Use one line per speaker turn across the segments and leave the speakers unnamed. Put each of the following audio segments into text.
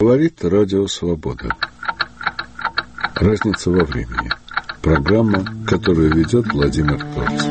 Говорит Радио Свобода. Разница во времени. Программа, которую ведет Владимир Торцев.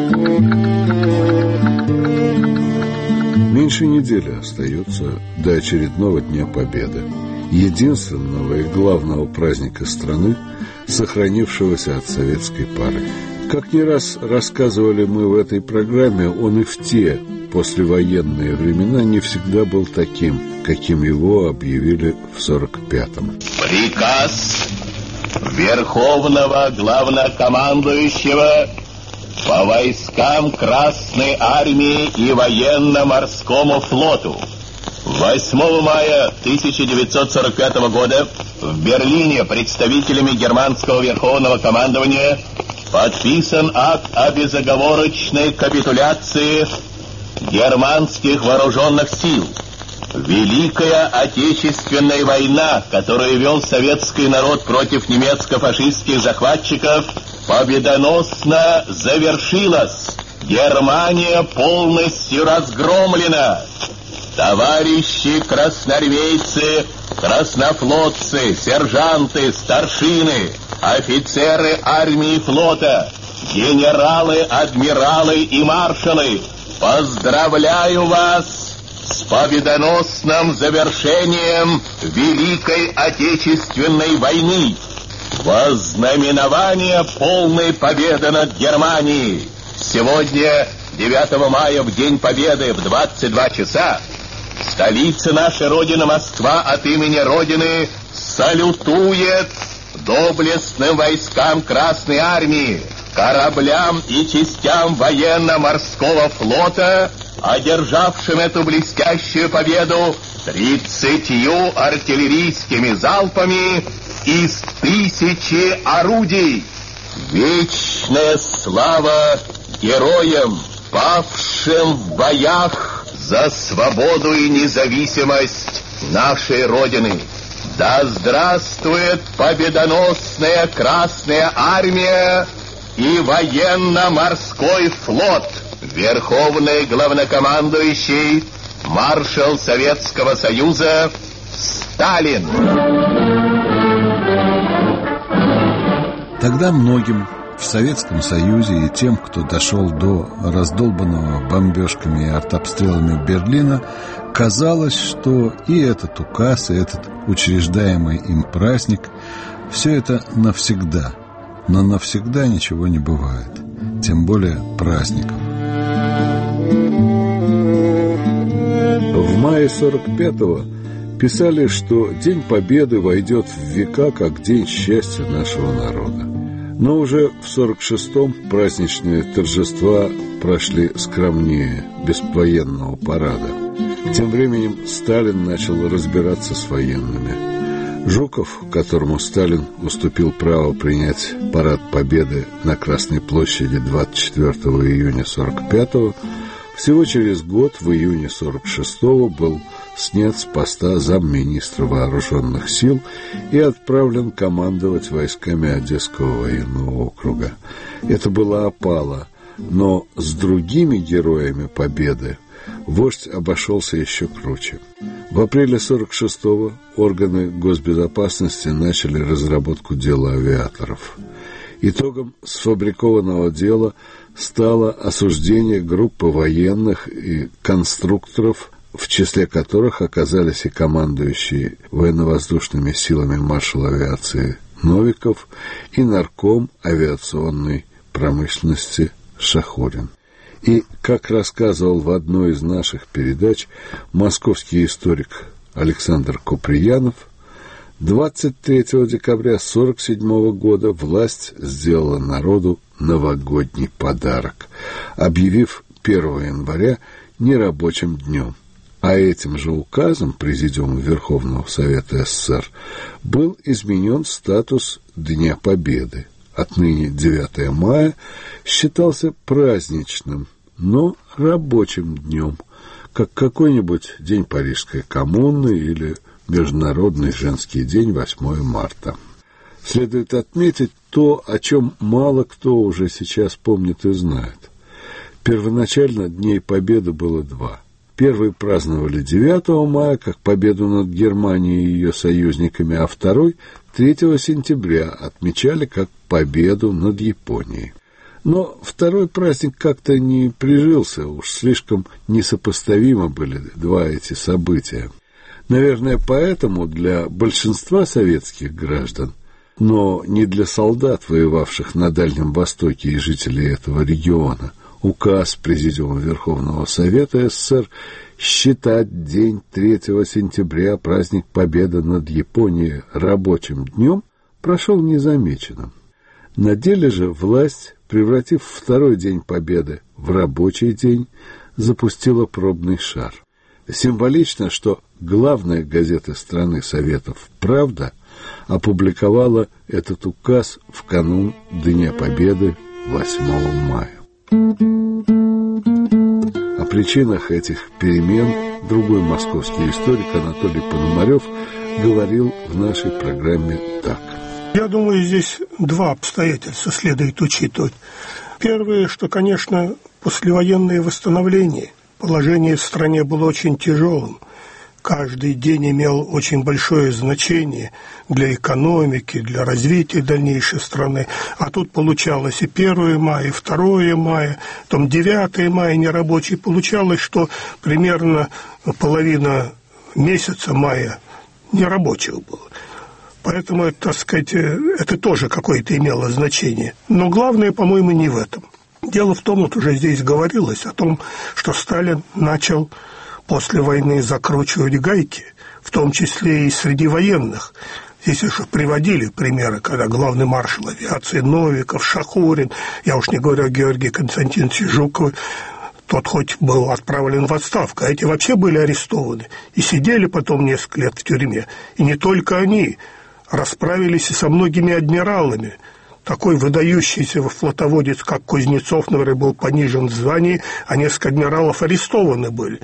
Меньше недели остается до очередного Дня Победы, единственного и главного праздника страны, сохранившегося от советской поры. Как не раз рассказывали мы в этой программе, он и в те послевоенные времена не всегда был таким, каким его объявили в 1945-м.
Приказ Верховного Главнокомандующего по войскам Красной Армии и Военно-Морскому флоту. 8 мая 1945 года в Берлине представителями германского Верховного командования подписан акт о безоговорочной капитуляции германских вооруженных сил. Великая Отечественная война, которую вел советский народ против немецко-фашистских захватчиков, победоносно завершилась. Германия полностью разгромлена. Товарищи красноармейцы, краснофлотцы, сержанты, старшины, офицеры армии и флота, генералы, адмиралы и маршалы, поздравляю вас с победоносным завершением Великой Отечественной войны. Во знаменование полной победы над Германией сегодня, 9 мая, в День Победы, в 22 часа, столица нашей Родины, Москва, от имени Родины салютует доблестным войскам Красной Армии, кораблям и частям военно-морского флота, одержавшим эту блестящую победу 30 артиллерийскими залпами из 1000 орудий. Вечная слава героям, павшим в боях за свободу и независимость нашей Родины. Да здравствует победоносная Красная Армия и военно-морской флот! Верховный главнокомандующий, маршал Советского Союза Сталин.
Тогда многим в Советском Союзе и тем, кто дошел до раздолбанного бомбежками и артобстрелами Берлина, казалось, что и этот указ, и этот учреждаемый им праздник – все это навсегда. Но навсегда ничего не бывает, тем более праздников. В мае 45-го писали, что День Победы войдет в века как день счастья нашего народа. Но уже в 46-м праздничные торжества прошли скромнее, без военного парада. Тем временем Сталин начал разбираться с военными. Жуков, которому Сталин уступил право принять парад Победы на Красной площади 24 июня 45-го, всего через год, в июне 46-го, был снят с поста замминистра вооруженных сил и отправлен командовать войсками Одесского военного округа. Это была опала, но с другими героями Победы вождь обошелся еще круче. В апреле 46-го органы госбезопасности начали разработку дела авиаторов. Итогом сфабрикованного дела стало осуждение группы военных и конструкторов, в числе которых оказались и командующий военно-воздушными силами маршал авиации Новиков и нарком авиационной промышленности Шахурин. И, как рассказывал в одной из наших передач московский историк Александр Куприянов, 23 декабря 1947 года власть сделала народу новогодний подарок, объявив 1 января нерабочим днем. А этим же указом Президиума Верховного Совета СССР был изменен статус Дня Победы. Отныне 9 мая считался праздничным, но рабочим днем, как какой-нибудь День Парижской коммуны или Международный женский день 8 марта. Следует отметить то, о чем мало кто уже сейчас помнит и знает. Первоначально Дней Победы было 2. Первый праздновали 9 мая, как победу над Германией и ее союзниками, а второй 3 сентября отмечали как победу над Японией. Но второй праздник как-то не прижился, уж слишком несопоставимы были два эти события. Наверное, поэтому для большинства советских граждан, но не для солдат, воевавших на Дальнем Востоке и жителей этого региона, указ Президиума Верховного Совета СССР считать день 3 сентября, праздник Победы над Японией, рабочим днем, прошел незамеченным. На деле же власть, превратив второй день Победы в рабочий день, запустила пробный шар. Символично, что главная газета страны Советов «Правда» опубликовала этот указ в канун Дня Победы 8 мая. О причинах этих перемен другой московский историк Анатолий Пономарев говорил в нашей программе так.
Я думаю, здесь два обстоятельства следует учитывать. Первое, что, конечно, послевоенное восстановление, положение в стране было очень тяжелым. Каждый день имел очень большое значение для экономики, для развития дальнейшей страны. А тут получалось и 1 мая, и 2 мая, потом 9 мая нерабочий. Получалось, что примерно половина месяца мая нерабочих было. Поэтому, так сказать, это тоже какое-то имело значение. Но главное, по-моему, не в этом. Дело в том, вот уже здесь говорилось о том, что Сталин начал после войны закручивать гайки, в том числе и среди военных. Здесь уже приводили примеры, когда главный маршал авиации Новиков, Шахурин, я уж не говорю о Георгии Константиновиче Жукове, тот хоть был отправлен в отставку, а эти вообще были арестованы и сидели потом несколько лет в тюрьме. И не только они, расправились и со многими адмиралами. Такой выдающийся флотоводец, как Кузнецов, например, был понижен в звании, а несколько адмиралов арестованы были.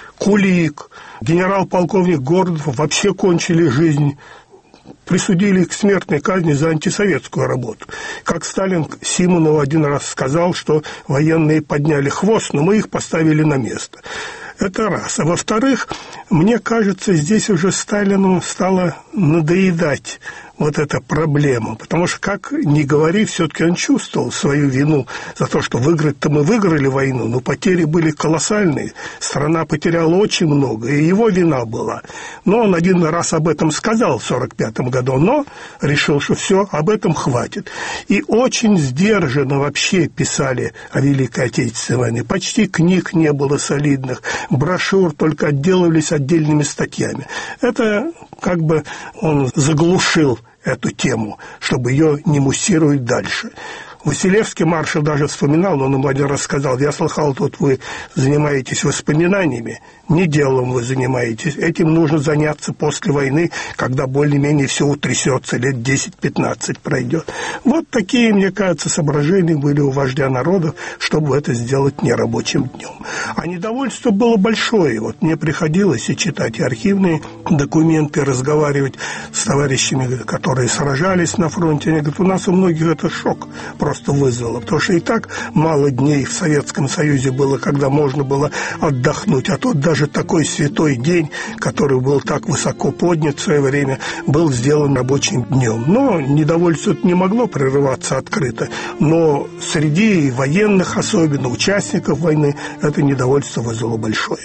Кулик, генерал-полковник Гордов вообще кончили жизнь, присудили к смертной казни за антисоветскую работу. Как Сталин Симонову один раз сказал, что военные подняли хвост, но мы их поставили на место. Это раз. А во-вторых, мне кажется, здесь уже Сталину стало надоедать вот эта проблема. Потому что, как ни говори, все-таки он чувствовал свою вину за то, что выиграть-то мы выиграли войну, но потери были колоссальные. Страна потеряла очень много, и его вина была. Но он один раз об этом сказал в 1945 году, но решил, что все, об этом хватит. И очень сдержанно вообще писали о Великой Отечественной войне. Почти книг не было солидных, брошюр только отделывались отдельными статьями. Это как бы он заглушил эту тему, чтобы ее не муссировать дальше. Василевский маршал даже вспоминал, он ему один раз сказал: я слыхал, тут вы занимаетесь воспоминаниями, не делом вы занимаетесь, этим нужно заняться после войны, когда более-менее все утрясется, лет 10-15 пройдет. Вот такие, мне кажется, соображения были у вождя народов, чтобы это сделать нерабочим днем. А недовольство было большое. Вот мне приходилось и читать и архивные документы, разговаривать с товарищами, которые сражались на фронте. Они говорят, у нас у многих это шок просто вызвало, потому что и так мало дней в Советском Союзе было, когда можно было отдохнуть, а тут даже такой святой день, который был так высоко поднят в свое время, был сделан рабочим днем. Но недовольство не могло прерываться открыто, но среди военных, особенно участников войны, это недовольство вызвало большое.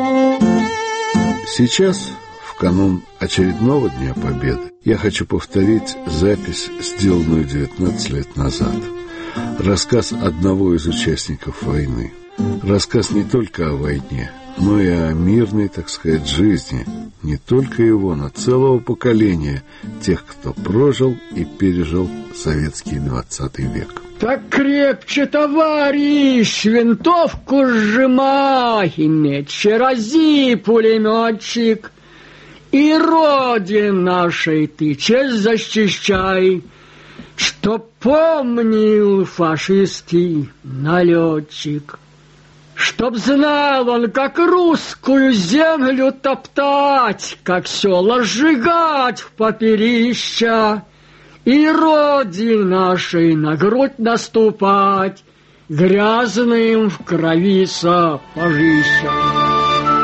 Сейчас, в канун очередного Дня Победы, я хочу повторить запись, сделанную 19 лет назад. Рассказ одного из участников войны. Рассказ не только о войне, но и о мирной, так сказать, жизни. Не только его, но целого поколения тех, кто прожил и пережил советский 20 век.
Так крепче, товарищ, винтовку сжимай, мечи рази, пулеметчик. И родин нашей ты честь защищай, чтоб помнил фашистский налетчик. Чтоб знал он, как русскую землю топтать, как села сжигать в попелища, и родине нашей на грудь наступать грязным в крови сапожища.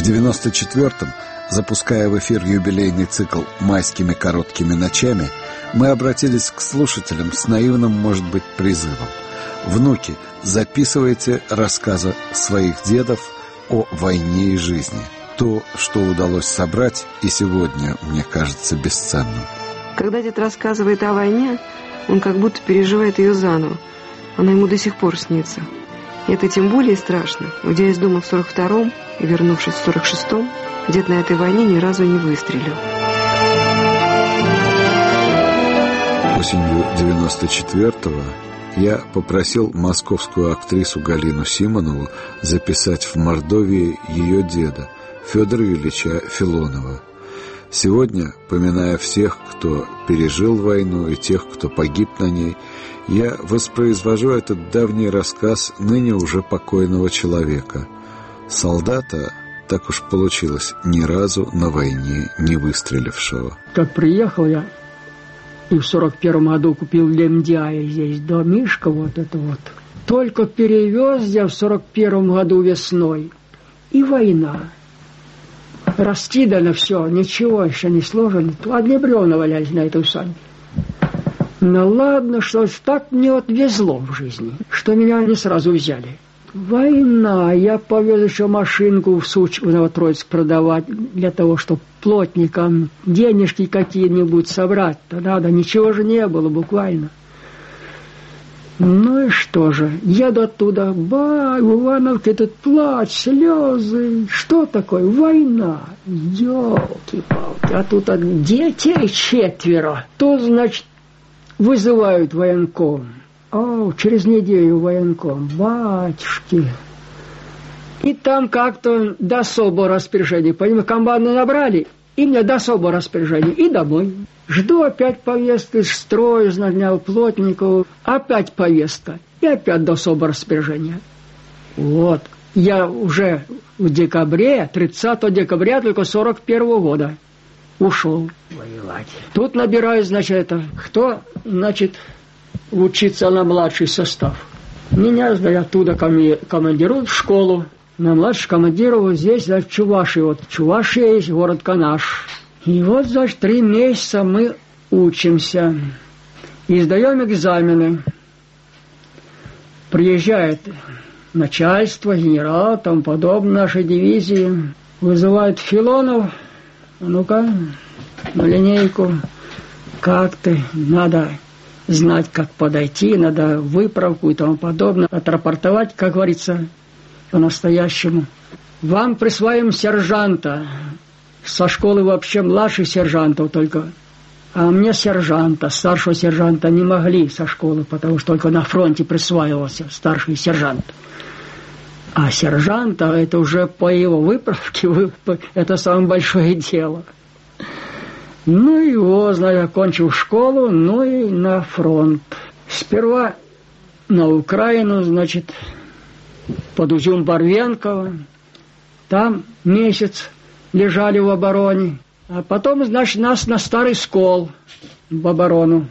94-м, запуская в эфир юбилейный цикл «Майскими короткими ночами», мы обратились к слушателям с наивным, может быть, призывом. Внуки, записывайте рассказы своих дедов о войне и жизни. То, что удалось собрать, и сегодня, мне кажется, бесценным.
Когда дед рассказывает о войне, он как будто переживает ее заново. Она ему до сих пор снится. И это тем более страшно. Уйдя из дома в 42-м и вернувшись в 46-м, дед на этой войне ни разу не выстрелил.
Осенью 94-го я попросил московскую актрису Галину Симонову записать в Мордовии ее деда, Федора Ильича Филонова. Сегодня, поминая всех, кто пережил войну, и тех, кто погиб на ней, я воспроизвожу этот давний рассказ ныне уже покойного человека. Солдата, так уж получилось, ни разу на войне не выстрелившего.
Как приехал я, и в 41-м году купил лемдяя здесь, домишко вот это вот. Только перевез я в 41-м году весной, и война. Раскидано все, ничего еще не сложено. Одни бревна валялись на этой усадьбе. Ну ладно, что так мне отвезло в жизни, что меня не сразу взяли. Война. Я повез еще машинку в Суч, в Новотроицк продавать, для того, чтобы плотникам денежки какие-нибудь собрать-то надо. Ничего же не было буквально. Ну и что же, еду оттуда, в Ивановке этот плач, слезы. Что такое? Война. Ёлки-палки. А тут детей 4. То, значит, вызывают военком. Через неделю военком. Батюшки. И там как-то до особого распоряжения. Понимаете, комбаны набрали, и мне до особого распоряжения. И домой. Жду опять повестки, строю, нанял плотников. Опять повестка. И опять до особого распоряжения. Вот. Я уже в декабре, 30 декабря только 41-го года ушел воевать. Тут набираю, значит, кто, значит, учиться на младший состав. Меня, значит, оттуда командируют в школу. На младший командировал здесь, значит, в Чувашии. Вот Чувашия есть, город Канаш. И вот, значит, 3 месяца мы учимся. И сдаем экзамены. Приезжает начальство, генерал, тому подобное нашей дивизии. Вызывает Филонов. Ну-ка, на линейку. Как ты? Надо знать, как подойти, надо выправку и тому подобное. Отрапортовать, как говорится, по-настоящему. Вам присваиваем сержанта. Со школы вообще младший сержантов только. А мне сержанта, старшего сержанта не могли со школы, потому что только на фронте присваивался старший сержант. А сержанта это уже по его выправке, это самое большое дело. Ну и вот, значит, окончил школу, ну и на фронт. Сперва на Украину, значит, под Узюм-Барвенково. Там месяц лежали в обороне. А потом, значит, нас на Старый Скол в оборону.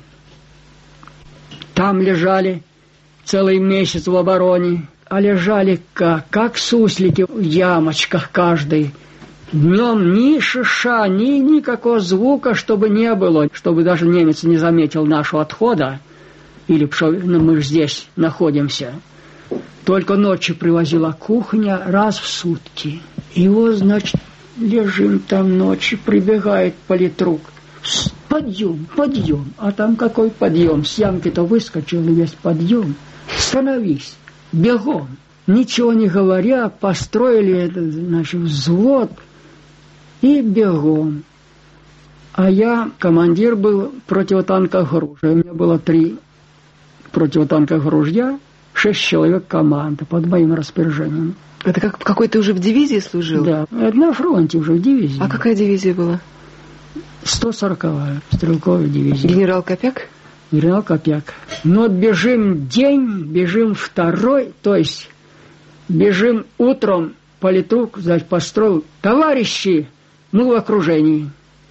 Там лежали целый месяц в обороне. А лежали как суслики в ямочках каждый. Днем ни шиша, никакого звука, чтобы не было, чтобы даже немец не заметил нашего отхода, или что мы здесь находимся. Только ночью привозила кухня раз в сутки. И вот, значит, лежим там ночью, прибегает политрук. Подъем, подъем. А там какой подъем? С ямки-то выскочил весь подъем. Становись, бегом. Ничего не говоря, построили этот, значит, взвод. И бегом. А я командир был противотанковых ружей. У меня было 3 противотанковых ружья, 6 человек команда под моим распоряжением.
Это как какой ты уже в дивизии служил?
Да, на фронте уже в дивизии.
А какая дивизия была?
140-я стрелковая дивизия.
Генерал Копяк?
Генерал Копяк. Но бежим день, бежим второй, то есть бежим утром, политрук, значит, построил. Товарищи, мы в окружении.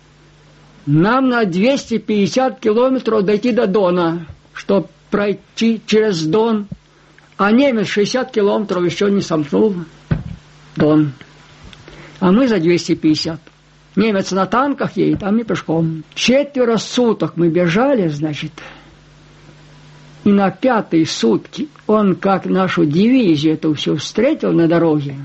Нам на 250 километров дойти до Дона, чтобы пройти через Дон. А немец 60 километров еще не сомкнул Дон. А мы за 250. Немец на танках едет, а мы пешком. 4 суток мы бежали, значит. И на 5-й сутки он, как нашу дивизию эту все встретил на дороге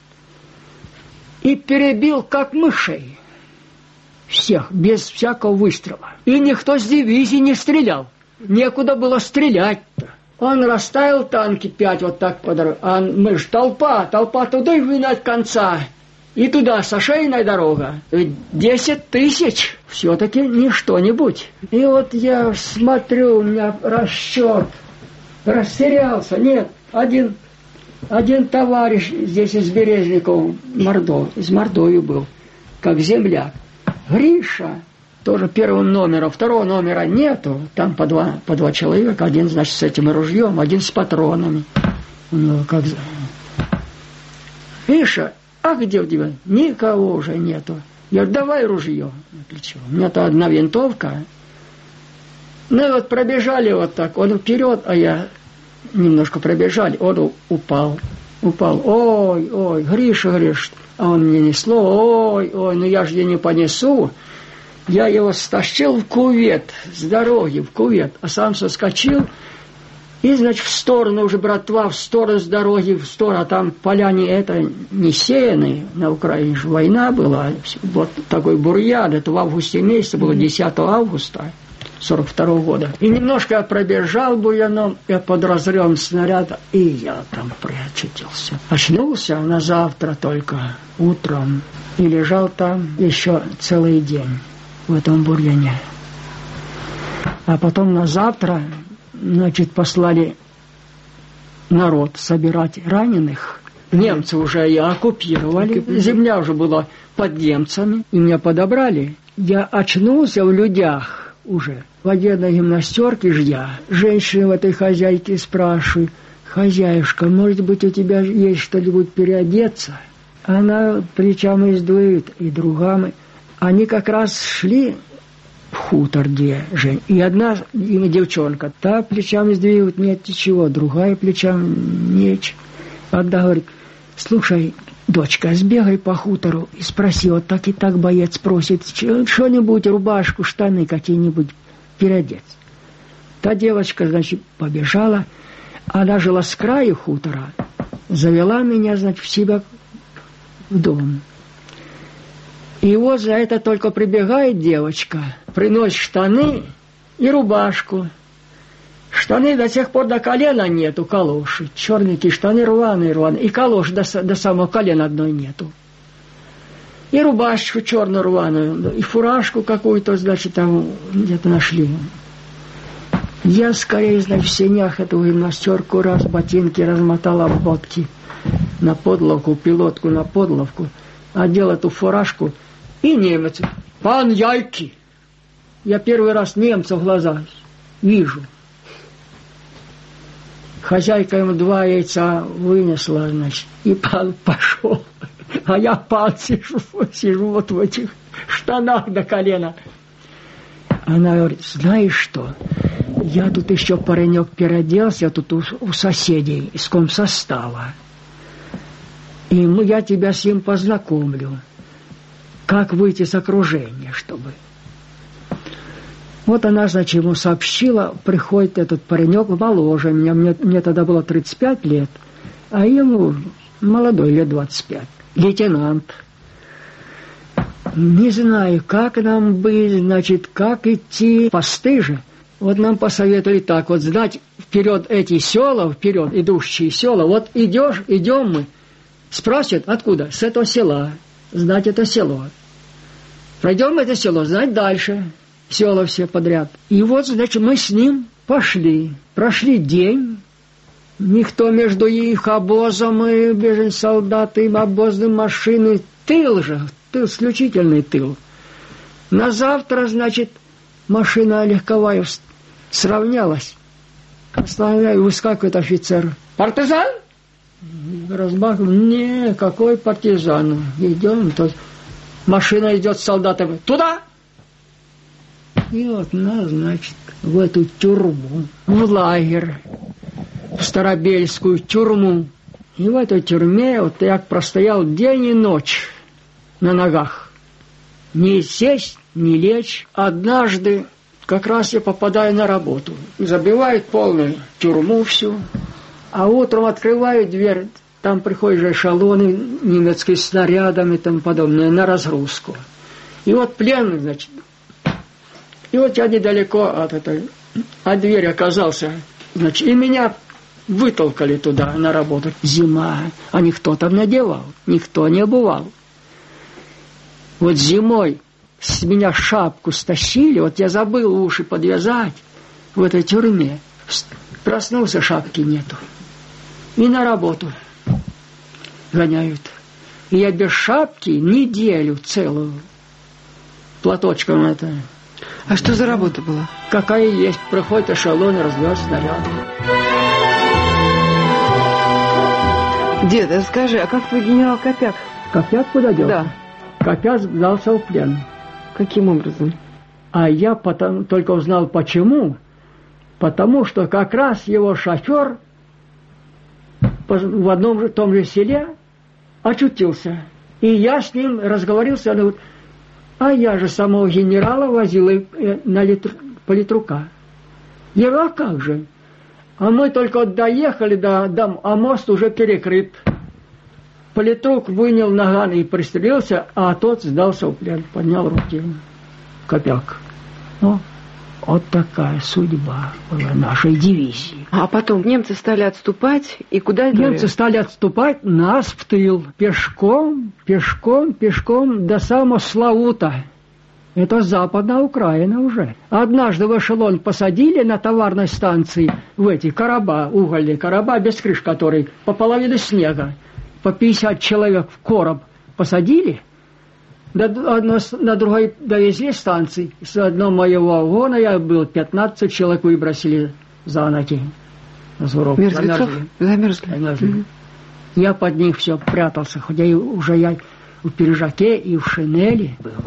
и перебил, как мышей. Всех, без всякого выстрела. И никто с дивизии не стрелял. Некуда было стрелять-то. Он расставил танки 5 вот так по дороге. А мы ж толпа туда и винать конца. И туда сошейная дорога. 10 тысяч. Все-таки не что-нибудь. И вот я смотрю, у меня расчет. Растерялся. Нет, один товарищ здесь из Березников, из Мордовии был, как земляк. Гриша, тоже первым номером, второго номера нету. Там по два человека. Один, значит, с этим ружьем, один с патронами. Ну, как... Гриша, а где у тебя? Никого уже нету. Я говорю, давай ружье на плечо. У меня-то одна винтовка. Ну вот пробежали вот так. Он вперед, а я немножко пробежали. Он упал. Ой, Гриша. А он мне несло. Ой, ну я же ее не понесу. Я его стащил в кювет, с дороги в кювет. А сам соскочил. И, значит, в сторону уже, братва, в сторону с дороги, в сторону, а там поляне это не сеяны, на Украине же война была, вот такой бурьян, это в августе месяце было, 10 августа 42 года. И немножко я пробежал бурьяном, я под разрывом снаряда, и я там приочутился. Очнулся на завтра только, утром, и лежал там еще целый день, в этом бурьяне. А потом на завтра... Значит, послали народ собирать раненых. Немцы уже и оккупировали. Земля уже была под немцами. И меня подобрали. Я очнулся в людях уже. В одной гимнастерке ж я. Женщина в этой хозяйке спрашивает: хозяюшка, может быть, у тебя есть что-нибудь переодеться? Она плечами сдует, и другами. Они как раз шли... хутор, где Жень. И одна девчонка, та плечами сдвигает, нет ничего, другая плечами нечего. Одна говорит: слушай, дочка, сбегай по хутору и спроси, вот так и так боец просит, что-нибудь, рубашку, штаны какие-нибудь переодеться. Та девочка, значит, побежала, она жила с краю хутора, завела меня, значит, в себя в дом. И вот за это только прибегает девочка, приносит штаны и рубашку. Штаны до сих пор до колена нету, калоши. Черненькие штаны рваные. И калоши до самого колена одной нету. И рубашку черную рваную, и фуражку какую-то, значит, там где-то нашли. Я скорее, значит, в сенях эту гимнастерку раз, ботинки размотал, обмотки на подловку, пилотку на подловку, одел эту фуражку. И немец: пан Яйки. Я первый раз немца в глаза вижу. Хозяйка ему 2 яйца вынесла, значит, и пан пошел. А я, пан, сижу вот в этих штанах до колена. Она говорит: знаешь что, я тут еще паренек переоделся, тут у соседей из комсостава. И я тебя с ним познакомлю. Как выйти с окружения, чтобы... Вот она, значит, ему сообщила, приходит этот паренек моложе меня, мне тогда было 35 лет, а ему молодой, лет 25, лейтенант. Не знаю, как нам быть, значит, как идти, посты же. Вот нам посоветовали так, вот знать вперед эти села, вперед идущие села, вот идем мы, спросят, откуда? С этого села. Знать это село. Пройдем это село, знать дальше. Села все подряд. И вот, значит, мы с ним пошли. Прошли день. Никто между их обозом и бежен солдаты, обозной машины. Тыл же, исключительный тыл. На завтра, значит, машина легковая сравнялась. Остановляю, выскакивает офицер. Партизан? Разбахнул. Не, какой партизан? Идем. Машина идет с солдатами. Туда! И вот нас, значит, в эту тюрьму, в лагерь, в Старобельскую тюрьму. И в этой тюрьме вот я простоял день и ночь. на ногах. Не сесть, не лечь. Однажды как раз я попадаю на работу. Забивают полную тюрьму всю. А утром открываю дверь. Там приходят же эшелоны немецкие с снарядами и тому подобное на разгрузку. И вот плен, значит. И вот я недалеко от двери оказался. Значит, и меня вытолкали туда на работу. Зима. А никто там надевал. Никто не обувал. Вот зимой с меня шапку стащили. Вот я забыл уши подвязать в этой тюрьме. Проснулся, шапки нету. И на работу гоняют. И я без шапки неделю целую. Платочком это.
А что за работа была?
Какая есть. Проходит эшелон, разбивает снаряды.
Дед, расскажи, а как твой генерал Копяк?
Копяк куда делся?
Да.
Копяк сдался в плен.
Каким образом?
А я потом только узнал почему. Потому что как раз его шофер в одном же том же селе очутился. И я с ним разговорился. Он говорит, а я же самого генерала возил политрука. Я говорю, а как же? А мы только доехали а мост уже перекрыт. Политрук вынял наган и пристрелился, а тот сдался в плен, поднял руки. Копяк. Ну, вот такая судьба была нашей дивизии.
А потом немцы стали отступать, и куда?
Немцы стали отступать нас в тыл. Пешком до самого Славута. Это Западная Украина уже. Однажды в эшелон посадили на товарной станции в эти короба, угольные короба, без крыш который, по половине снега. По 50 человек в короб посадили. На другой довезли станции. С одного моего вагона я был 15 человек выбросили за ноги.
Мертвецов? Замерзли.
Я под них все прятался, хотя уже я в пиджаке и в шинели был.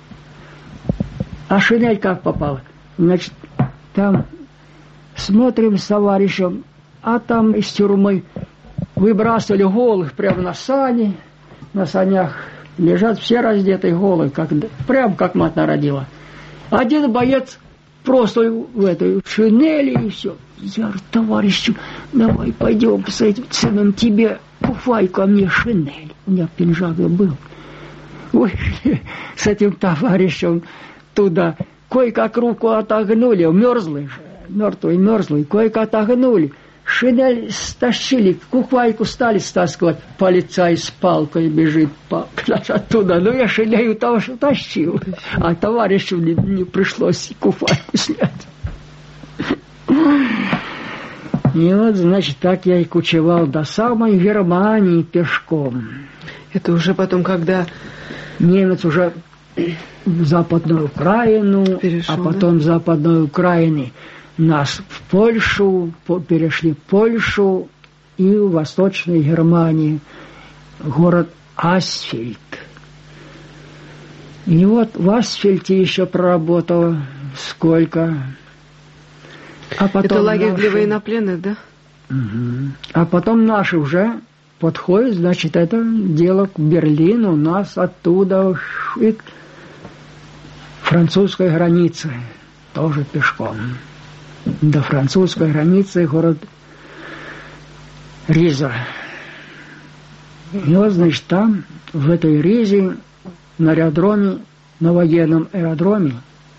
А шинель как попала? Значит, там смотрим с товарищем, а там из тюрьмы выбрасывали голых прямо на сани, на санях лежат все раздетые голые, прям как мать народила. Один боец просто в этой шинели и все. Я говорю, товарищу, давай пойдем с этим ценом тебе куфай ко мне шинель. У меня пинжак был. Вышли с этим товарищем туда. Кое-как руку отогнули, мерзлый же, мертвый, кое-как отогнули. Шинель стащили, кухвайку стали стаскивать. Полицай с палкой бежит оттуда. Ну, я шинель того, что тащил. А товарищу не пришлось кухвайку снять. И вот, значит, так я и кучевал до самой Германии пешком.
Это уже потом, когда...
Немец уже в Западную Украину,
перешел,
а потом в Западной Украине нас в Польшу, перешли в Польшу и в Восточной Германии, город Асфельд. И вот в Асфельде еще проработал сколько. А потом
это лагерь для военнопленных, да?
Угу. А потом наши уже подходят, значит, это дело к Берлину, нас оттуда и к французской границе, тоже пешком. До французской границы город Риза. И вот, значит, там, в этой Ризе, на аэродроме, на военном аэродроме,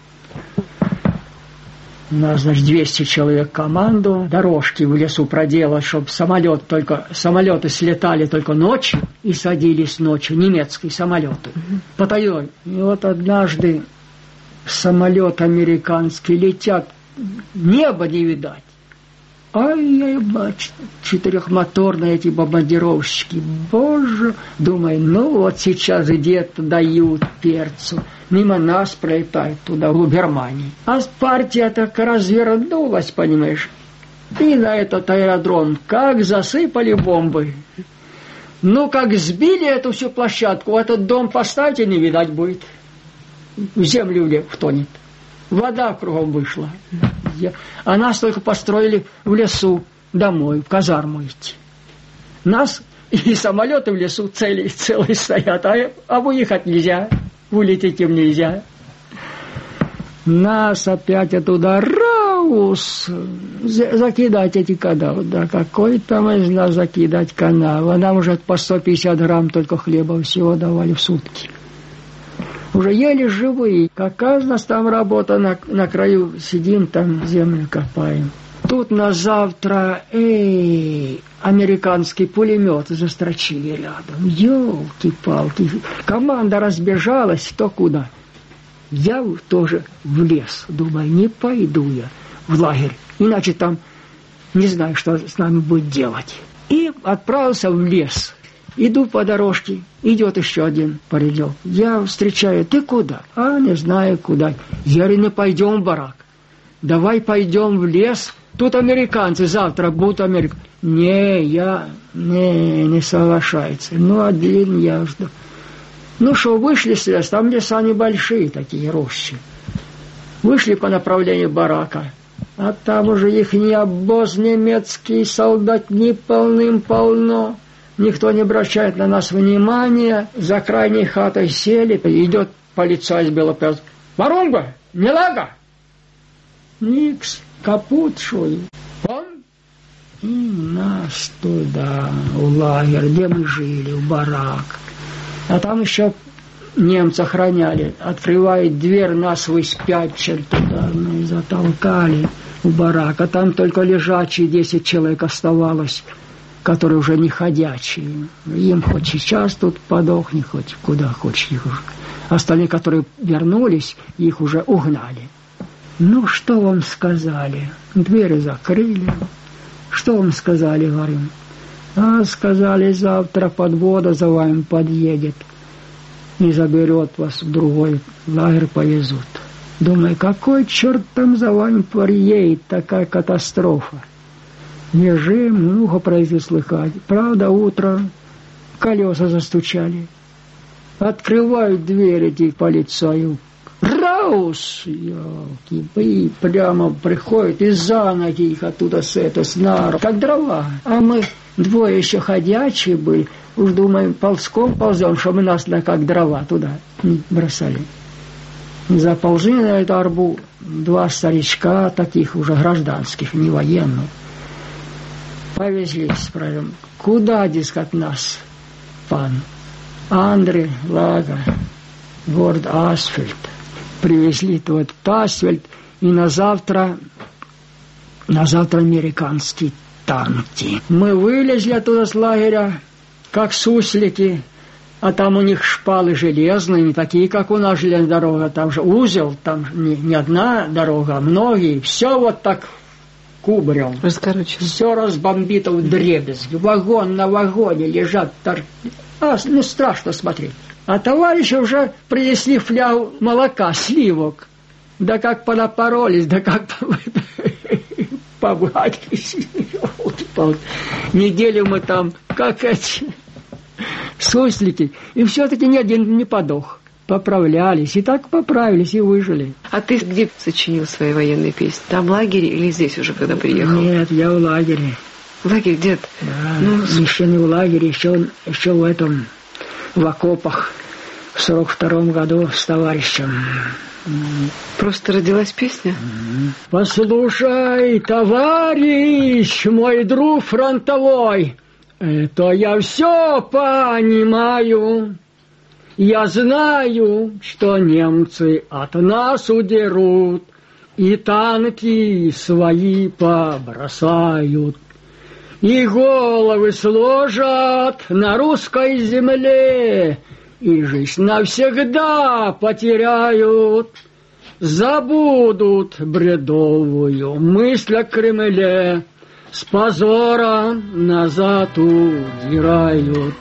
у нас, значит, 200 человек команду, дорожки в лесу проделать, чтобы самолеты слетали только ночью и садились ночью, немецкие самолеты, потайной. И вот однажды самолет американский летят, небо не видать. Ай-яй-яй, четырехмоторные эти бомбардировщики. Боже, думаю, ну вот сейчас где-то дают перцу. Мимо нас пролетает туда, в Германии. А партия так развернулась, понимаешь. И на этот аэродром как засыпали бомбы. Ну, как сбили эту всю площадку, этот дом поставьте, не видать будет. В землю втонет. Вода кругом вышла. А нас только построили в лесу домой, в казарму идти. Нас И самолеты в лесу целые стоят, а выехать нельзя, вылететь им нельзя. Нас опять оттуда закидать эти канавы. Да какой там из нас закидать канавы? Нам уже по 150 грамм только хлеба всего давали в сутки. Уже еле живые. Какая у нас там работа, на краю сидим, там землю копаем. Тут на завтра, американский пулемет застрочили рядом. Ёлки-палки. Команда разбежалась, кто куда. Я тоже в лес. Думаю, не пойду я в лагерь. Иначе там не знаю, что с нами будет делать. И отправился в лес. Иду по дорожке. Идет еще один паренек. Я встречаю. Ты куда? А, не знаю куда. Я говорю, не пойдем в барак. Давай пойдем в лес. Тут американцы завтра будут американцы. Не соглашается. Ну, один я жду. Ну что, вышли с леса, там леса небольшие такие, рощи. Вышли по направлению барака. А там уже их не обоз немецкий, солдат не полным-полно. Никто не обращает на нас внимания. За крайней хатой сели. Идет полицай с белопёс. Варунга, не лага. Никс, капут, шо ли. Он? И нас туда, в лагерь, где мы жили, в барак. А там еще немцы охраняли. Открывает дверь, нас выспячили туда, мы затолкали в барак. А там только лежачие 10 человек оставалось, которые уже не ходячие. Им хоть сейчас тут подохни, хоть куда хочешь их уже. Остальные, которые вернулись, их уже угнали. Ну, что вам сказали? Двери закрыли. Что вам сказали, говорим? А сказали, завтра подвода за вами подъедет и заберет вас в другой лагерь, повезут. Думаю, какой черт там за вами приедет, такая катастрофа. Лежим, ухо произвели слыхать. Правда, утром колеса застучали. Открывают дверь эти полицаю. Раус! Ёлки, и прямо приходит и за ноги их оттуда с нар, как дрова. А мы двое еще ходячие были. Уж думаем, ползком ползем, чтобы нас как дрова туда не бросали. Заползли на эту арбу 2 старичка, таких уже гражданских, не военных. Повезли, справим. Куда, дескать, нас, пан? Андре, Лага, город Асфальт. Привезли вот асфальт, и на завтра американские танки. Мы вылезли оттуда с лагеря, как суслики, а там у них шпалы железные, не такие, как у нас железная дорога, там же узел, там не одна дорога, а многие, все вот так кубарем. Все разбомбито в дребезги, вагон на вагоне лежат, ну страшно смотреть. А товарищи уже принесли флягу молока, сливок. Да как понапоролись, да как поблагались. Неделю мы там, как эти суслики. И все-таки ни один не подох. Поправлялись. И так поправились, и выжили.
А ты где сочинил свои военные песни? Там в лагере или здесь уже, когда приехал?
Нет, я в лагере.
В лагере где-то?
Да, еще не в лагере, еще в этом... в окопах в 42-м году с товарищем.
Просто родилась песня?
Послушай, товарищ, мой друг фронтовой, это я все понимаю. Я знаю, что немцы от нас удерут и танки свои побросают. И головы сложат на русской земле, и жизнь навсегда потеряют. Забудут бредовую мысль о Кремле, с позором назад удирают.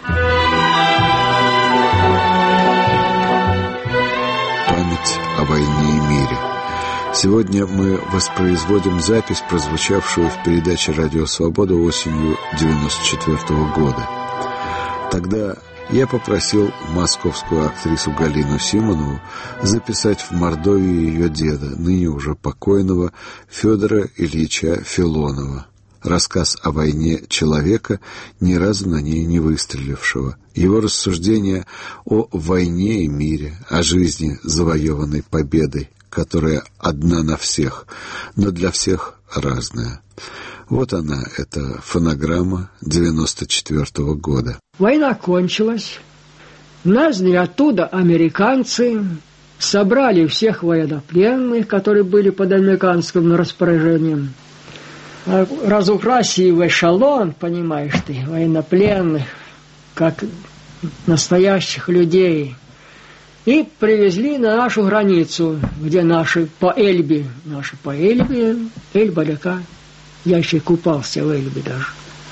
Память о войне и мире. Сегодня мы воспроизводим запись, прозвучавшую в передаче «Радио Свобода» осенью 1994 года. Тогда я попросил московскую актрису Галину Симонову записать в Мордовии ее деда, ныне уже покойного Федора Ильича Филонова. рассказ о войне человека, ни разу на ней не выстрелившего. Его рассуждения о войне и мире, о жизни, завоеванной победой, которая одна на всех, но для всех разная. Вот она, эта фонограмма 94-го года.
Война кончилась. Назвали оттуда американцы, собрали всех военнопленных, которые были под американским распоряжением. Разукрасили в эшелон, понимаешь ты, военнопленных, как настоящих людей. И привезли на нашу границу, где наши по Эльбе. Эльба река. Я еще купался в Эльбе даже.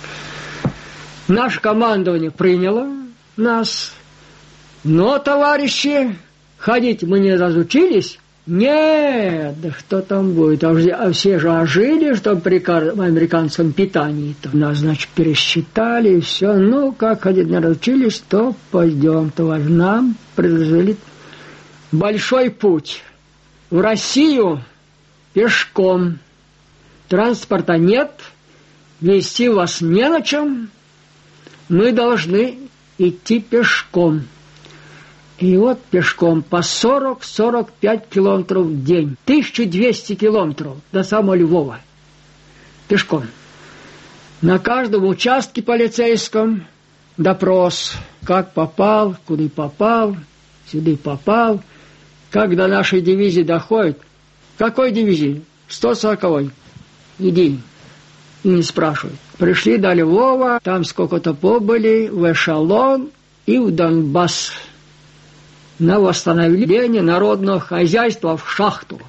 Наше командование приняло нас. Но, товарищи, ходить мы не разучились. Нет, да что там будет? А все же ожили, что при американском питании-то. Нас, значит, пересчитали, и все. Ну, как ходить не разучились, то пойдем, товарищ. Нам предложили большой путь. В Россию пешком. Транспорта нет, везти вас не на чем. Мы должны идти пешком. И вот пешком по 40-45 километров в день. 1200 километров до самого Львова. Пешком. На каждом участке полицейском допрос. Как попал, куда попал, сюда попал. Как до нашей дивизии доходит. Какой дивизии? 140-й. Иди. И не спрашивай. Пришли до Львова, там сколько-то побыли, в эшелон и в Донбасс. На восстановление народного хозяйства в шахту.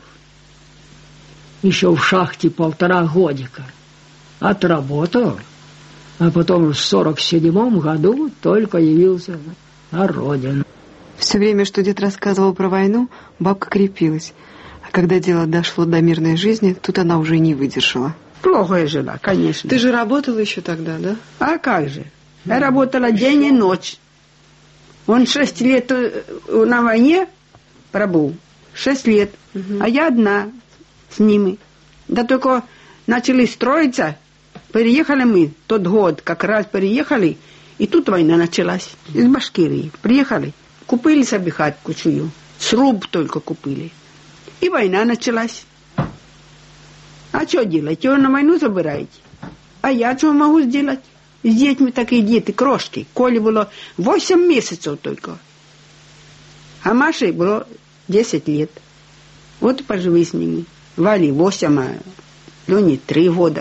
Еще в шахте 1,5 годика. Отработал. А потом в 47 году только явился на родину.
Все время, что дед рассказывал про войну, бабка крепилась. А когда дело дошло до мирной жизни, тут она уже не выдержала.
Плохо я жила, конечно.
Ты же работала еще тогда, да?
А как же? Я работала день и ночь. Он 6 лет на войне пробыл. 6 лет. А я одна с ними. Да только начали строиться. Переехали мы тот год, как раз переехали. И тут война началась. Из Башкирии. Приехали. Купили себе хатку чую. Сруб только купили. И война началась. А что делать? Его на войну забираете? А я что могу сделать? С детьми такие дети, крошки. Коле было 8 месяцев только. А Маше было 10 лет. Вот и поживи с ними. Вали 8, а Лене 3 года.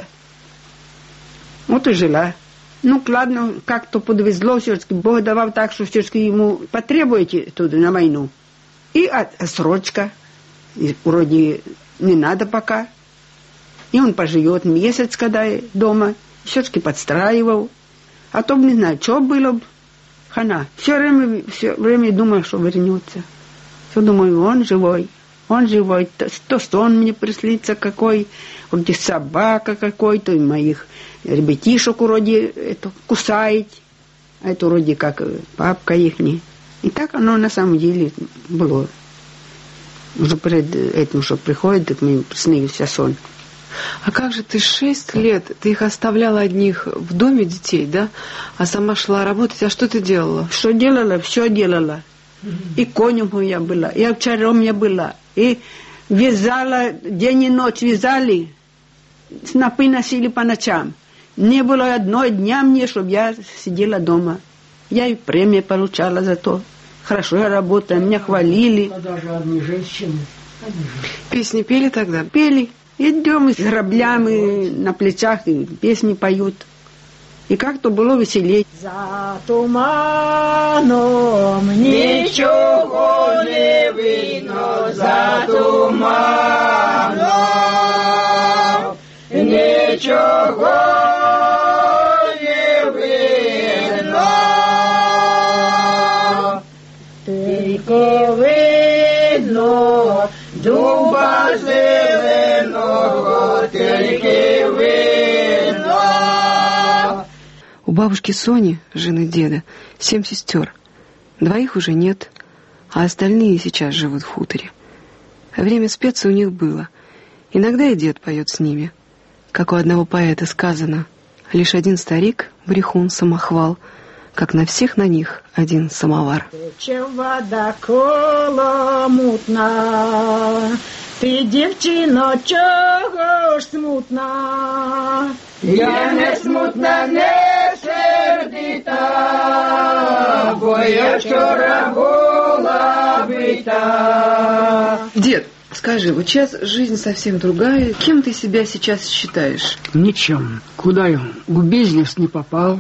Вот и жила. Ну, ладно, как-то подвезло все-таки. Бог давал так, что все-таки ему потребуете туда на войну. И отсрочка. И вроде не надо пока. И он поживет месяц, когда дома. Все-таки подстраивал. А то, не знаю, что было бы. Хана. Все время думал, что вернется. Все думаю, он живой. Он живой. То сон мне приснится какой. Вроде собака какой-то. И моих ребятишек вроде это, кусает. А это вроде как папка ихний. И так оно на самом деле было. Уже перед этим, что приходит, так мне приснился сон.
А как же ты 6 лет, ты их оставляла одних в доме детей, да? А сама шла работать, а что ты делала?
Что делала? Все делала. И конем я была, и овчарем я была, и вязала, день и ночь вязали, снопы носили по ночам. Не было одного дня мне, чтобы я сидела дома. Я и премию получала за то. Хорошо я работала, меня хвалили.
А даже одни женщины.
Песни пели тогда?
Пели. Идем с граблями на плечах, и песни поют. И как-то было веселее.
За туманом ничего не видно, за туманом ничего не видно. Только видно дуба зеленого, только видно.
У бабушки Сони, жены деда, 7 сестер. 2 уже нет, а остальные сейчас живут в хуторе. Время спеться у них было. Иногда и дед поет с ними. как у одного поэта сказано: «Лишь один старик, брехун, самохвал, как на всех на них один самовар».
Чем вода коло мутна, ты, девчино, чого ж смутна?
Я не смутна, не сердита, бо я вчора була бита.
Дед, скажи, вот сейчас жизнь совсем другая. Кем ты себя сейчас считаешь?
Ничем. Куда я в бизнес не попал?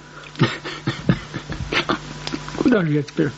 Куда же я теперь?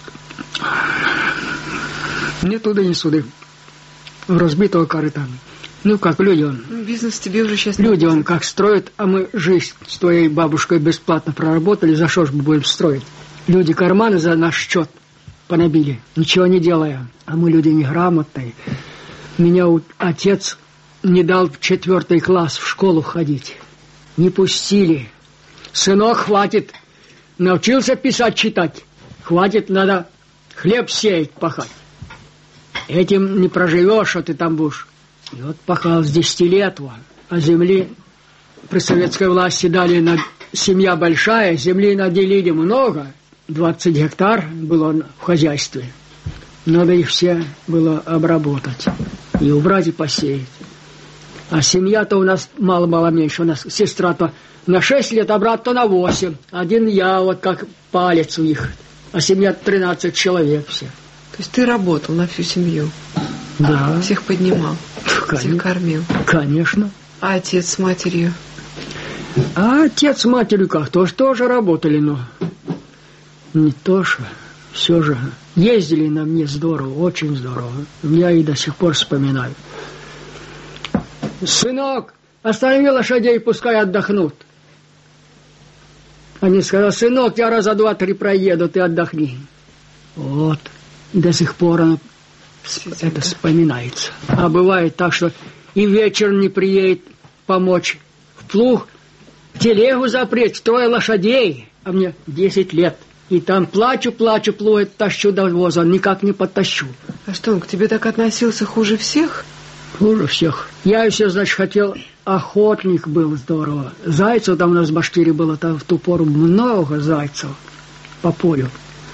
Ни туда, ни сюда. В разбитого корыта. Ну, как люди он.
Бизнес тебе уже сейчас...
Люди он как строят, а мы жизнь с твоей бабушкой бесплатно проработали. За что ж мы будем строить? Люди карманы за наш счет понабили, ничего не делая. А мы люди неграмотные. Меня отец не дал в 4 класс в школу ходить. Не пустили. Сынок, хватит. Научился писать, читать. Хватит, надо хлеб сеять, пахать. Этим не проживешь, а ты там будешь. И вот пахал с 10 лет, а земли при советской власти дали, семья большая, земли наделили много, 20 гектар было в хозяйстве. Надо их все было обработать и убрать, и посеять. А семья-то у нас мало-мало меньше. У нас сестра-то на 6 лет, а брат-то на 8. Один я, вот как палец у них. А семья 13 человек все.
То есть ты работал на всю семью?
Да.
Всех поднимал? Всех кормил?
Конечно.
А отец с матерью?
А отец с матерью как? Тоже работали, но не то же. Все же. Ездили на мне здорово, очень здорово. Я и до сих пор вспоминаю. Сынок, останови лошадей, пускай отдохнут. Они сказали: сынок, я раза 2-3 проеду, ты отдохни. Вот. До сих пор оно это вспоминается. А бывает так, что и вечер не приедет помочь в плуг, телегу запреть, 3 лошадей, а мне 10 лет. И там плачу, плуг тащу до воза, никак не подтащу.
А что, он к тебе так относился хуже всех?
Хуже всех. Я еще, значит, хотел... Охотник был здорово. Зайцев там у нас в Башкирии было, там в ту пору много зайцев по полю.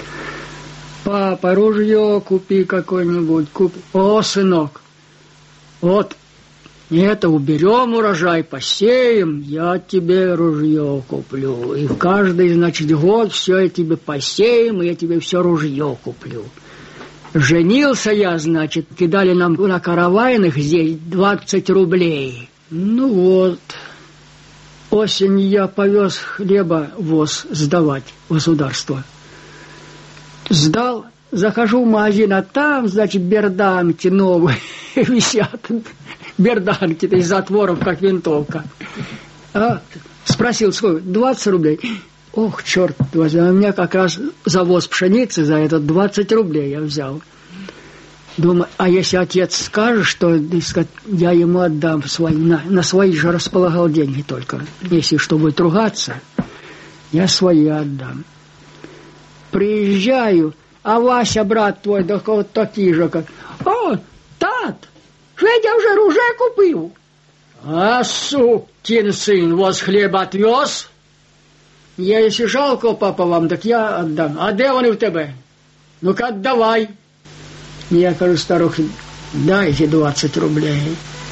Папа, ружье купи какое-нибудь, купи. О, сынок, вот это уберем урожай, посеем, я тебе ружье куплю. И в каждый, значит, год все я тебе посеем, и я тебе все ружье куплю. Женился я, значит, кидали нам на каравайных здесь 20 рублей. Ну вот, осенью я повез хлеба воз сдавать в государство. Сдал, захожу в магазин, а там, значит, берданки новые висят. Берданки-то из затворов, как винтовка. А спросил, сколько? 20 рублей. Ох, черт возьми, у меня как раз завоз пшеницы за это 20 рублей я взял. Думаю, а если отец скажет, что я ему отдам свои, на свои же располагал деньги только. Если что будет ругаться, я свои отдам. Приезжаю, а Вася, брат твой, да вот такие же, как... О, тат, Федя уже ружье купил. А сукин сын, воз хлеба отвез. Я, если жалко, папа, вам, так я отдам. А де вони в тебе? Ну-ка, отдавай. Я говорю, старухе, дайте 20 рублей.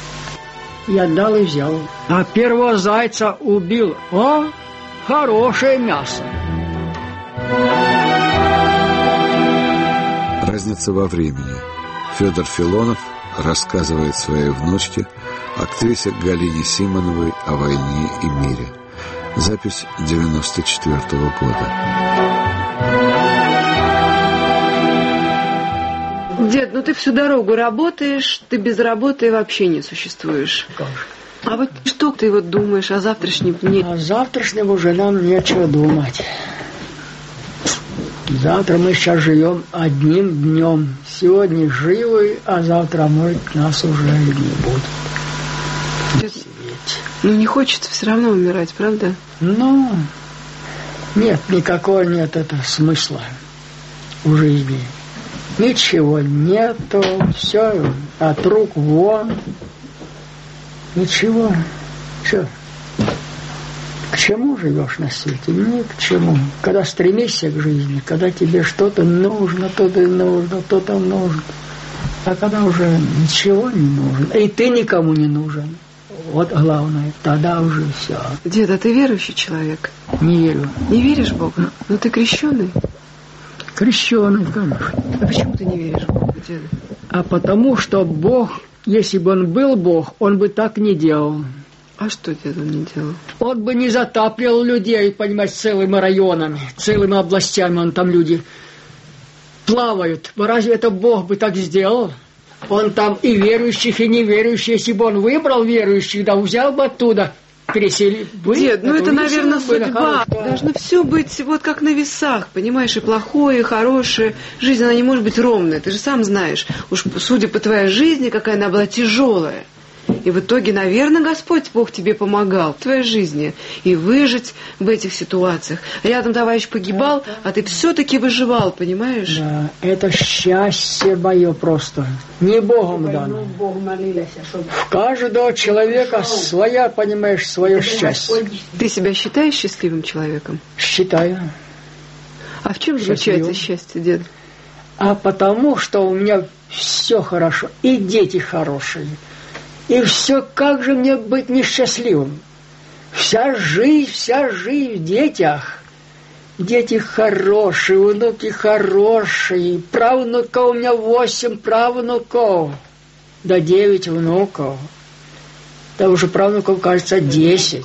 Я отдал и взял. А первого зайца убил. О, хорошее мясо.
Разница во времени. Федор Филонов рассказывает своей внучке, актрисе Галине Симоновой, о войне и мире. Запись 94-го года.
Дед, ну ты всю дорогу работаешь, ты без работы вообще не существуешь. А вот что ты вот думаешь о завтрашнем дне?
О завтрашнем уже нам нечего думать. Завтра мы сейчас живем одним днем. Сегодня живы, а завтра, может, нас уже не будет.
Ну не хочется все равно умирать, правда?
Ну, нет, никакого нет этого смысла в жизни. Ничего нету, все от рук вон. Ничего. Все. К чему живешь на свете? Ни к чему. Когда стремишься к жизни, когда тебе что-то нужно, то-то нужно, то-то нужно. А когда уже ничего не нужно, и ты никому не нужен, вот главное, тогда уже все.
Дед, а ты верующий человек?
Не верю.
Не веришь в Бога? Но ты крещеный?
Крещеный, конечно.
А почему ты не веришь в Бога, деда?
А потому что Бог, если бы он был Бог, он бы так не делал.
А что дед он не делал?
Он бы не затапливал людей, понимаете, целыми районами, целыми областями, он там люди плавают. Разве это Бог бы так сделал? Он там и верующих, и неверующих, если бы он выбрал верующих, да взял бы оттуда, переселил бы.
Дед, ну это, наверное, судьба. Должно все быть вот как на весах, понимаешь, и плохое, и хорошее. Жизнь, она не может быть ровная, ты же сам знаешь. Уж судя по твоей жизни, какая она была тяжелая. И в итоге, наверное, Господь Бог тебе помогал в твоей жизни и выжить в этих ситуациях. Рядом товарищ погибал, а ты все-таки выживал, понимаешь?
Да, это счастье мое просто. Не Богом дано. В каждого человека своя, понимаешь, свое счастье.
Ты себя считаешь счастливым человеком?
Считаю.
А в чем заключается счастье, дед?
А потому, что у меня все хорошо, и дети хорошие. И все, как же мне быть несчастливым? Вся жизнь в детях. Дети хорошие, внуки хорошие. Правнуков у меня 8 правнуков. Да 9 внуков. Да уже правнуков, кажется, 10.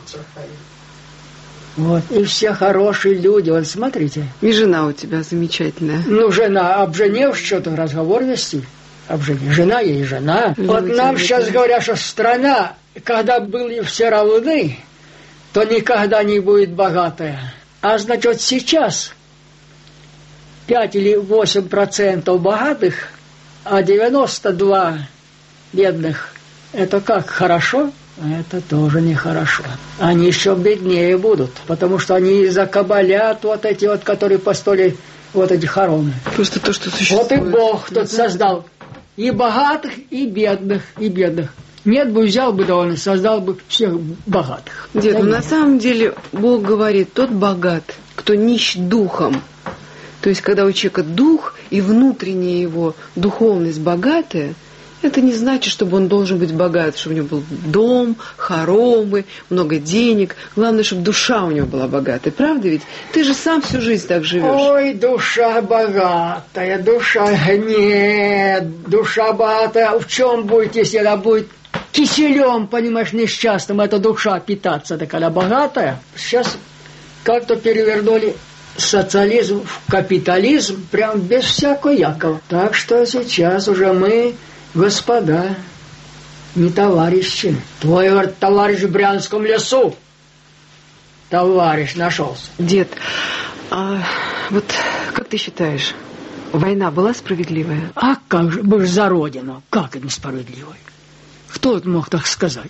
Вот. И все хорошие люди. Вот смотрите.
И жена у тебя замечательная.
Ну, жена, обженев, что-то разговор вести. Жена есть жена. Вот нам сейчас говорят, что страна, когда были все равны, то никогда не будет богатая. А значит, сейчас 5 или 8% богатых, а 92 бедных. Это как, хорошо? Это тоже нехорошо. Они еще беднее будут, потому что они закабалят вот эти вот, которые построили вот эти хороны.
Просто то, что существует.
Вот и Бог тут создал. И богатых, и бедных, и бедных. Нет бы, взял бы, да он создал бы всех богатых.
Дед, ну на самом деле Бог говорит, тот богат, кто нищ духом. То есть, когда у человека дух и внутренняя его духовность богатая, это не значит, чтобы он должен быть богат, чтобы у него был дом, хоромы, много денег. Главное, чтобы душа у него была богатая. Правда ведь? Ты же сам всю жизнь так живешь.
Ой, душа богатая, душа... Нет, душа богатая в чем будет, если она будет киселем, понимаешь, несчастным, эта душа питаться, так она богатая. Сейчас как-то перевернули социализм в капитализм, прям без всякого якова. Так что сейчас уже мы... Господа, не товарищи. Твой, говорит, товарищ в Брянском лесу. Товарищ нашелся.
Дед, а вот как ты считаешь, война была справедливая?
А как же, мы же за Родину. Как это несправедливая? Кто это мог так сказать?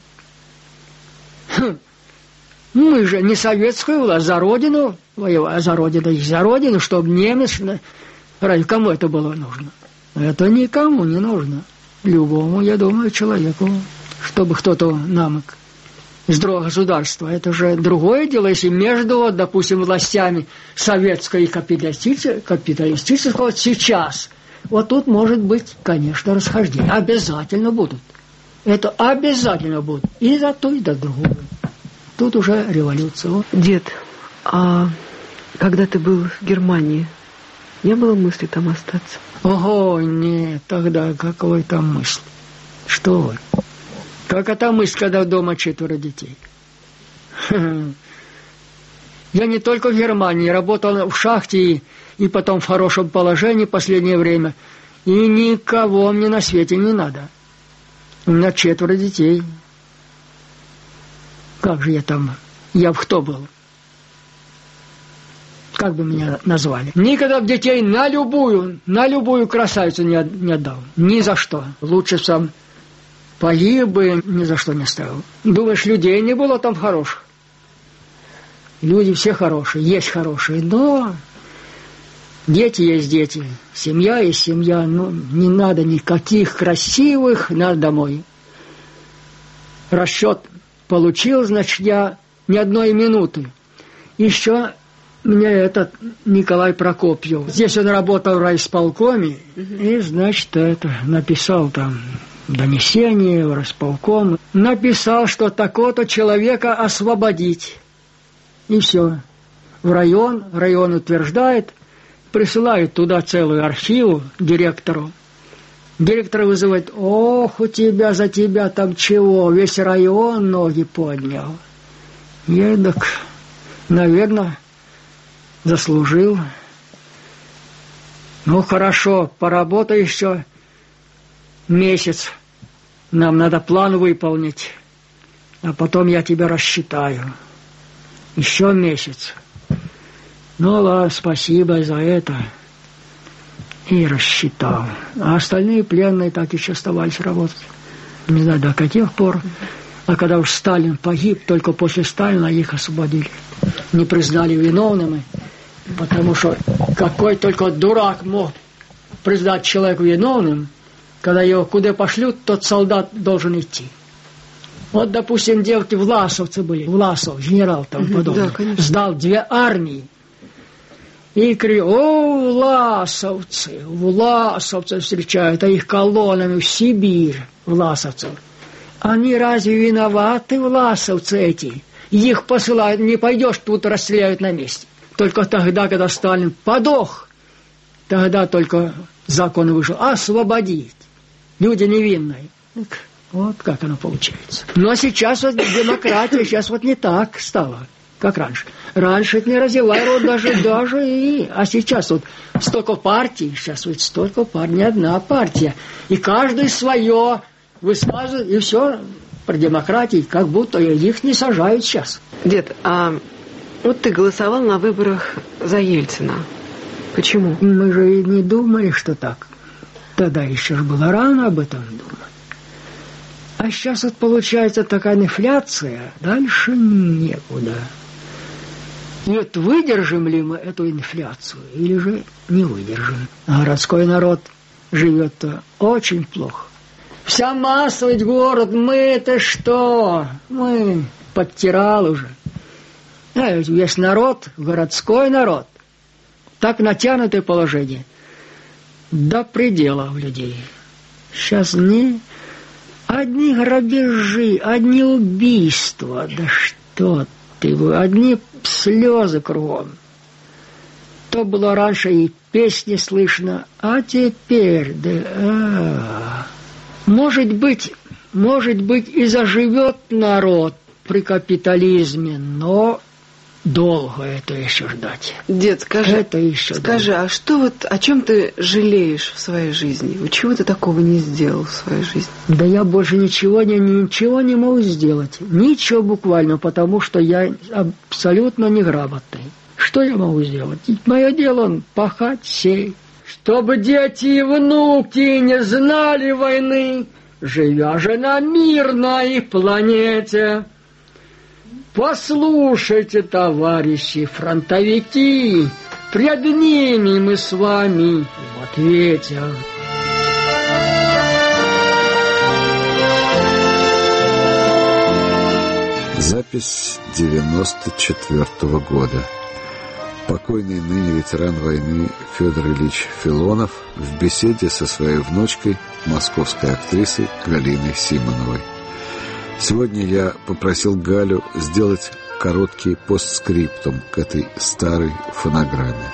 Мы же не советскую власть, за Родину воевали, за Родину, чтобы немец... Ради кому это было нужно? Это никому не нужно. Любому, я думаю, человеку, чтобы кто-то нам из другого государства. Это же другое дело, если между, допустим, властями советской и капиталистической, вот сейчас. Вот тут может быть, конечно, расхождение. Обязательно будут. Это обязательно будут. И за то, и за другое. Тут уже революция.
Дед, а когда ты был в Германии, не было мысли там остаться?
Ого, нет, тогда какой там мысль? Что вы? Как это мысль, когда дома 4 детей? Я не только в Германии, работал в шахте и потом в хорошем положении в последнее время. И никого мне на свете не надо. У меня 4 детей. Как же я там? Я в кто был? Как бы меня назвали? Никогда в детей на любую красавицу не отдал. Ни за что. Лучше сам погиб бы, ни за что не ставил. Думаешь, людей не было там хороших? Люди все хорошие, есть хорошие, но дети есть дети, семья есть семья. Ну, не надо никаких красивых, надо домой. Расчет получил, значит, я ни одной минуты. Еще мне этот Николай Прокопьев. Здесь он работал в райисполкоме, и, значит, написал там донесение в райисполком. Написал, что такого-то человека освободить. И все. Район утверждает, присылает туда целую архиву директору. Директор вызывает: ох, у тебя, за тебя там чего, весь район ноги поднял. Я так, наверное, заслужил. Ну, хорошо, поработай еще месяц. Нам надо план выполнить, а потом я тебя рассчитаю. Еще месяц. Ну, ладно, спасибо за это. И рассчитал. А остальные пленные так еще оставались работать. Не знаю, до каких пор. А когда уж Сталин погиб, только после Сталина их освободили. Не признали виновными, потому что какой только дурак мог признать человека виновным, когда его куда пошлют, тот солдат должен идти. Вот, допустим, девки власовцы были, Власов, генерал там подобный, да, сдал 2 армии. И кричат: о, власовцы встречают, а их колоннами в Сибирь, власовцев. Они разве виноваты, власовцы эти? Их посылают, не пойдешь, тут расстреляют на месте. Только тогда, когда Сталин подох, тогда только закон вышел: освободить. Люди невинные. Вот как оно получается. Но сейчас вот демократия, сейчас вот не так стало, как раньше. Раньше это не развивало даже и... А сейчас вот столько партий, сейчас вот столько партий, не одна партия. И каждый свое высказывает, и все про демократию, как будто их не сажают сейчас.
Дед, а вот ты голосовал на выборах за Ельцина. Почему?
Мы же и не думали, что так. Тогда еще ж было рано об этом думать. А сейчас вот получается такая инфляция, дальше некуда. И вот выдержим ли мы эту инфляцию, или же не выдержим? А городской народ живет-то очень плохо. Вся масса ведь город, мы-то что? Мы подтирал уже. А ведь весь народ, городской народ, так натянутое положение до предела у людей. Сейчас одни грабежи, одни убийства, да что ты, одни слезы кругом. То было раньше и песни слышно, а теперь, Может быть, и заживет народ при капитализме, но долго это еще ждать.
Дед, скажи, а что вот, о чем ты жалеешь в своей жизни? Чего ты такого не сделал в своей жизни?
Да я больше ничего не могу сделать. Ничего буквально, потому что я абсолютно неграмотный. Что я могу сделать? Мое дело пахать, сеять. Чтобы дети и внуки не знали войны, живя же на мирной планете. Послушайте, товарищи фронтовики, пред ними мы с вами в ответе.
Запись 94-го года. Покойный ныне ветеран войны Федор Ильич Филонов в беседе со своей внучкой, московской актрисой Галиной Симоновой. Сегодня я попросил Галю сделать короткий постскриптум к этой старой фонограмме.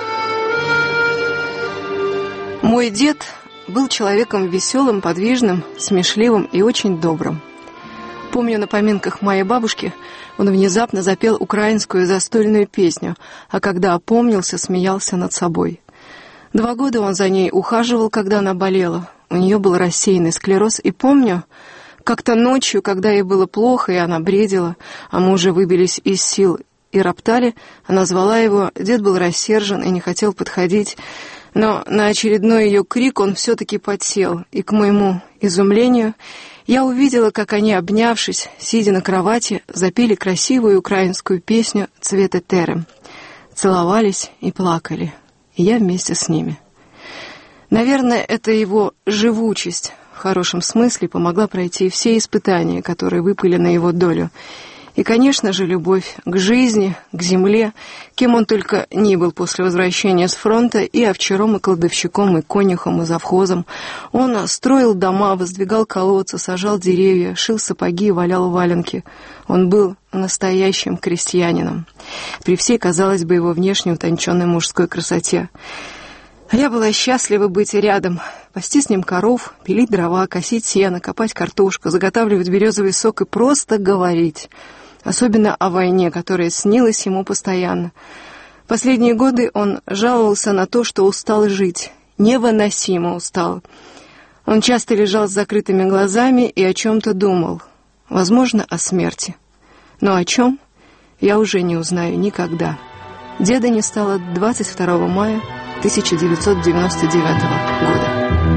Мой дед был человеком веселым, подвижным, смешливым и очень добрым. Помню, на поминках моей бабушки он внезапно запел украинскую застольную песню, а когда опомнился, смеялся над собой. 2 года он за ней ухаживал, когда она болела. У нее был рассеянный склероз, и помню, как-то ночью, когда ей было плохо, и она бредила, а мы уже выбились из сил и роптали, она звала его, дед был рассержен и не хотел подходить, но на очередной ее крик он все-таки подсел, и, к моему изумлению, я увидела, как они, обнявшись, сидя на кровати, запели красивую украинскую песню «Цвете терем». Целовались и плакали, и я вместе с ними. Наверное, это его живучесть, в хорошем смысле помогла пройти все испытания, которые выпали на его долю. И, конечно же, любовь к жизни, к земле, кем он только ни был после возвращения с фронта, и овчаром, и кладовщиком, и конюхом, и завхозом. Он строил дома, воздвигал колодцы, сажал деревья, шил сапоги и валял валенки. Он был настоящим крестьянином, при всей, казалось бы, его внешней утонченной мужской красоте. А я была счастлива быть рядом, пасти с ним коров, пилить дрова, косить сено, копать картошку, заготавливать березовый сок и просто говорить. Особенно о войне, которая снилась ему постоянно. Последние годы он жаловался на то, что устал жить, невыносимо устал. Он часто лежал с закрытыми глазами и о чем-то думал, возможно, о смерти. Но о чем, я уже не узнаю никогда. Деда не стало 22 мая 1999 года.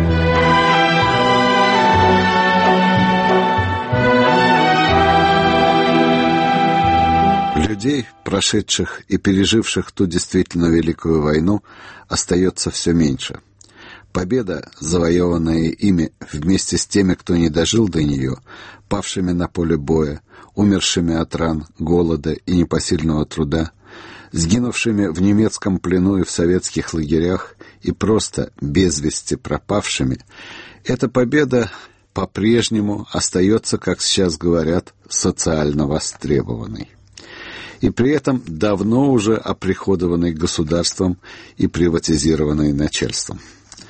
Людей, прошедших и переживших ту действительно великую войну, остается все меньше. Победа, завоеванная ими вместе с теми, кто не дожил до нее, павшими на поле боя, умершими от ран, голода и непосильного труда, сгинувшими в немецком плену и в советских лагерях и просто без вести пропавшими, эта победа по-прежнему остается, как сейчас говорят, социально востребованной. И при этом давно уже оприходованной государством и приватизированной начальством.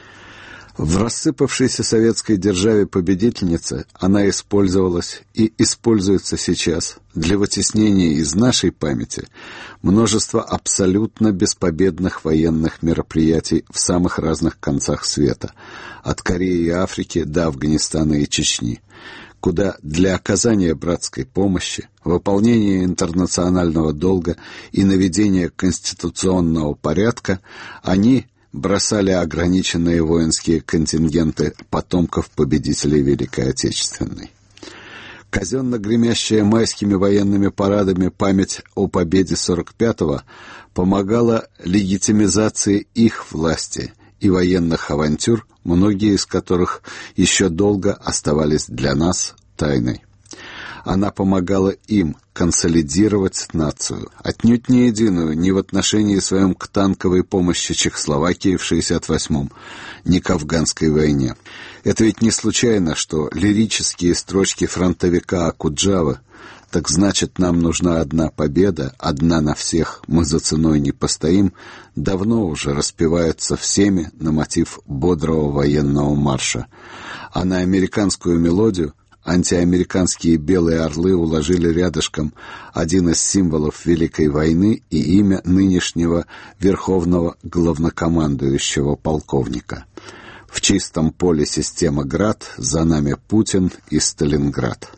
В рассыпавшейся советской державе-победительнице она использовалась и используется сейчас для вытеснения из нашей памяти множества абсолютно беспобедных военных мероприятий в самых разных концах света, от Кореи и Африки до Афганистана и Чечни, куда для оказания братской помощи, выполнения интернационального долга и наведения конституционного порядка они бросали ограниченные воинские контингенты потомков победителей Великой Отечественной. Казенно гремящая майскими военными парадами память о победе 45-го помогала легитимизации их власти и военных авантюр, многие из которых еще долго оставались для нас тайной. Она помогала им консолидировать нацию, отнюдь не единую ни в отношении своем к танковой помощи Чехословакии в 68-м, ни к афганской войне. Это ведь не случайно, что лирические строчки фронтовика Окуджавы «Так значит, нам нужна одна победа, одна на всех, мы за ценой не постоим», давно уже распеваются всеми на мотив бодрого военного марша. А на американскую мелодию антиамериканские белые орлы уложили рядышком один из символов Великой войны и имя нынешнего верховного главнокомандующего полковника. В чистом поле система «Град», за нами Путин и Сталинград.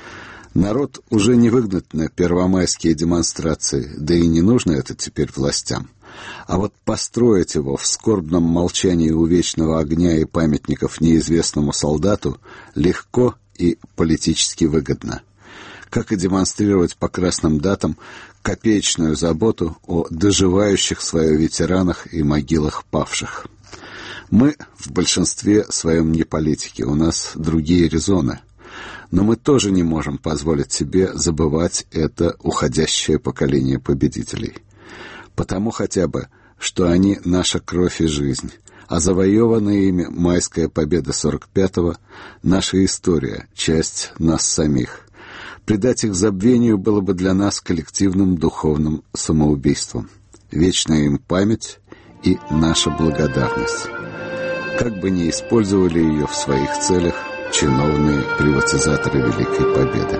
Народ уже не выгнать на первомайские демонстрации, да и не нужно это теперь властям. А вот построить его в скорбном молчании у вечного огня и памятников неизвестному солдату легко и политически выгодно. Как и демонстрировать по красным датам копеечную заботу о доживающих свое ветеранах и могилах павших. Мы в большинстве своем не политики, у нас другие резоны. Но мы тоже не можем позволить себе забывать это уходящее поколение победителей. Потому хотя бы, что они наша кровь и жизнь, а завоеванная ими майская победа 45-го — наша история, часть нас самих. Предать их забвению было бы для нас коллективным духовным самоубийством. Вечная им память и наша благодарность. Как бы ни использовали ее в своих целях чиновные приватизаторы Великой Победы.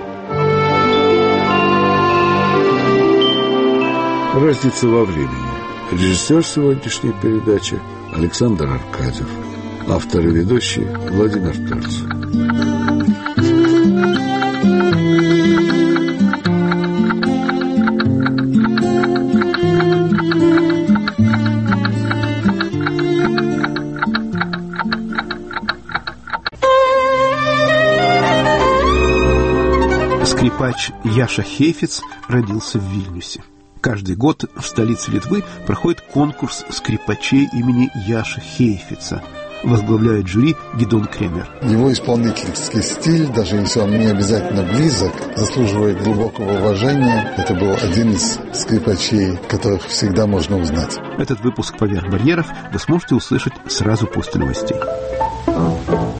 Разница во времени. Режиссер сегодняшней передачи Александр Аркадьев. Автор и ведущий Владимир Пёрц.
Скрипач Яша Хейфец родился в Вильнюсе. Каждый год в столице Литвы проходит конкурс скрипачей имени Яши Хейфеца. возглавляет жюри Гидеон Кремер.
Его исполнительский стиль, даже если он не обязательно близок, заслуживает глубокого уважения. Это был один из скрипачей, которых всегда можно узнать.
Этот выпуск «Поверх барьеров» вы сможете услышать сразу после новостей.